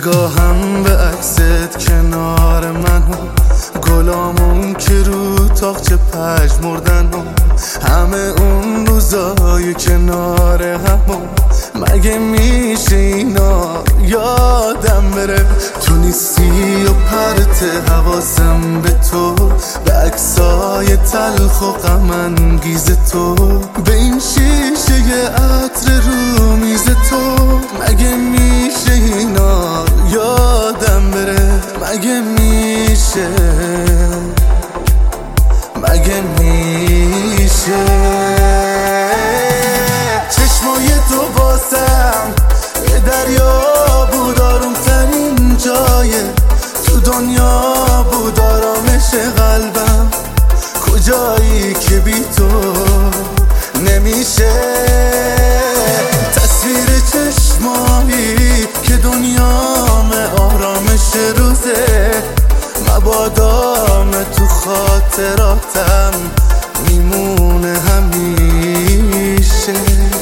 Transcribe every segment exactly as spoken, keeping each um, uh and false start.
نگاهم به عکست کنار منو، گلامون که رو تاقچه پژمردن و همه اون روزای کنار همون. مگه میشه اینا یادم بره؟ تو نیستی و پرت حواسم به تو، به عکسای تلخ و غم انگیز تو، به این شیشه عطر رو میز تو. مگه میشه اینا یادم بره؟ مگه میشه؟ مگه میشه؟ چشمای تو واسم یه دریا بود، آروم ترین جایه تو دنیا بود، آرامش قلبم. کجایی که بی تو نمیشه؟ تصویر چشمایی که دنیام آرامش روزه، مبادام تو خاطراتم میمونه همیشه.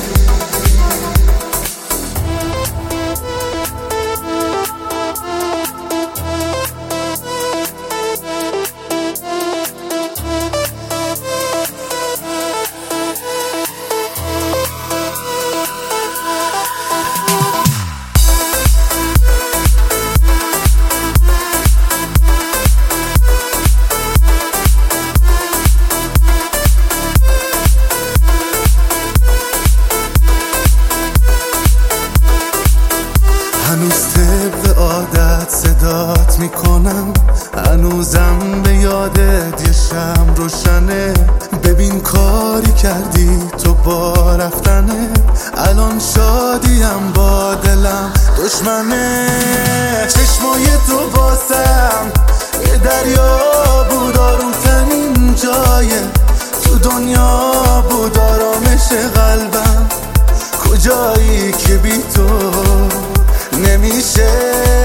هنوز طبق عادت صدات میکنم، هنوزم به یادت یه شم روشنه. ببین کاری کردی تو با رفتنه، الان شادیم با دلم دشمنه. چشمای تو واسم یه دریا بود، آروم ترین جایه تو دنیا بود، آرامش قلبم. کجایی که بی تو نمیشه؟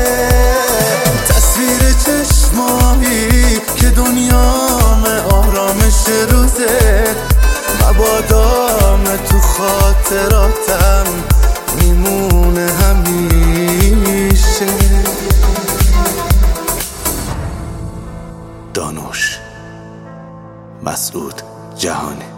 تصویر چشمایی که دنیام آرامش روزه، مبادام تو خاطراتم میمونه همیشه. دانوش مسعود جهانی.